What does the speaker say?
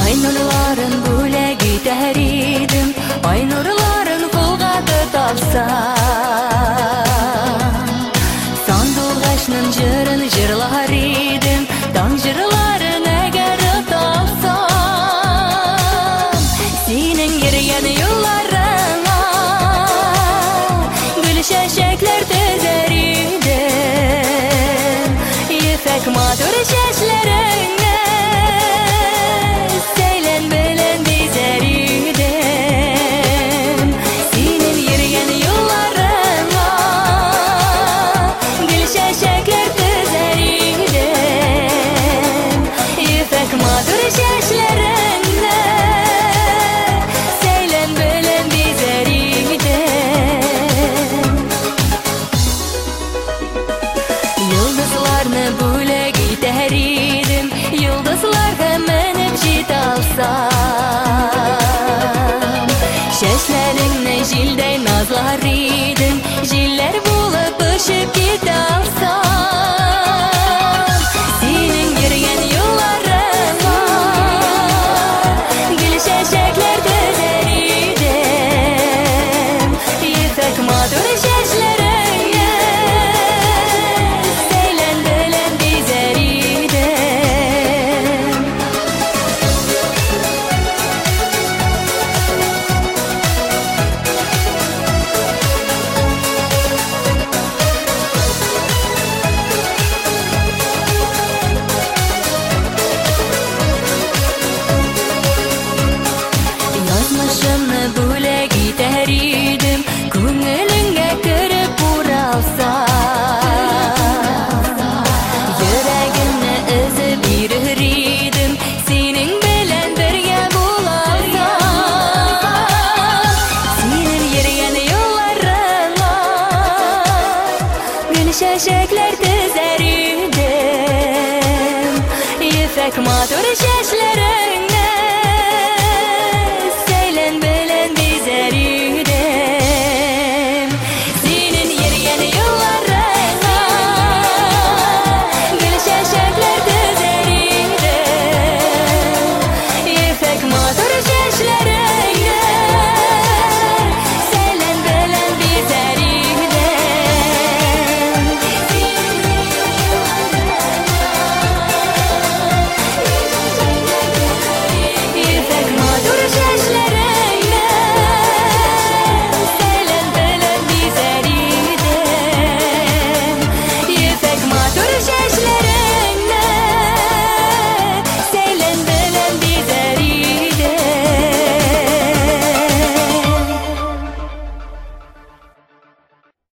Ay nurların bule gider idim, ay nurların kulga tutalsam. Sandulgaşnın jırın jırlar idim, dan jırların eger tutalsam. Senin yürüyen yollarına gül şeşekler tüzer idim, yifek matur şeşlerine yıldızlar hemen hep jit alsam. Şeşlerinle jilday nazlar idim, jiller bulup ışıp git alsam. Senin yürüyen yollarına gül şeşekler tüzer idim, yifek matur şeşlerine seylen belen dizer idim. Yazmışımı bule gider idim, ko'ngilingga kirib buralsam. Yuragimni ezib yurar idim, sening bilan birga bo'lalsam. Sening yurgan yo'llaringga gul shashaklar tizar idim, yifek matur